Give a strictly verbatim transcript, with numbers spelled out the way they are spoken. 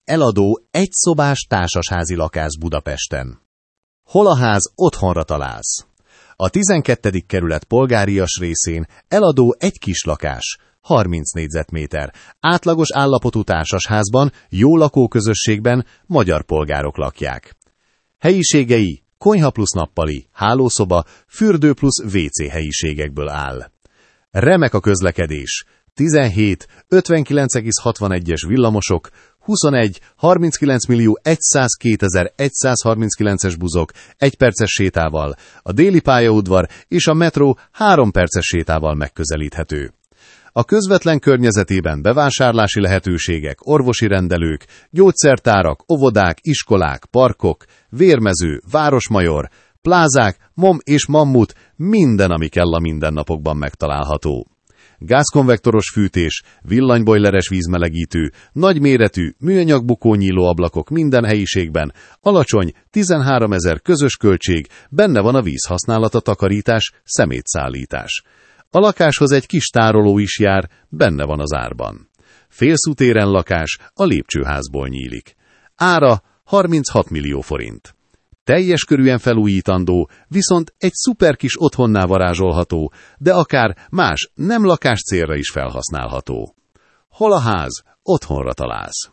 eladó egyszobás társasházi lakás Budapesten. Hol a ház, otthonra találsz. A tizenkettedik kerület polgárias részén eladó egy kis lakás, harminc négyzetméter, átlagos állapotú társasházban, jó lakóközösségben magyar polgárok lakják. Helyiségei konyha plusz nappali, hálószoba, fürdő plusz vé cé helyiségekből áll. Remek a közlekedés. tizenhét ötvenkilenc egész hatvanegyes villamosok, huszonegy harminckilenc millió százkétezer-százharminckilences buzok egy perces sétával, a déli pályaudvar és a metró három perces sétával megközelíthető. A közvetlen környezetében bevásárlási lehetőségek, orvosi rendelők, gyógyszertárak, óvodák, iskolák, parkok, vérmező, városmajor, plázák, mom és mammut, minden, ami kell a mindennapokban megtalálható. Gázkonvektoros fűtés, villanybojleres vízmelegítő, nagyméretű, műanyag bukónyíló ablakok minden helyiségben, alacsony, tizenháromezer közös költség, benne van a vízhasználata, takarítás, szemétszállítás. A lakáshoz egy kis tároló is jár, benne van az árban. Félszútéren lakás, a lépcsőházból nyílik. Ára harminchat millió forint. Teljes körűen felújítandó, viszont egy szuper kis otthonná varázsolható, de akár más, nem lakás célra is felhasználható. Hol a ház, otthonra találsz.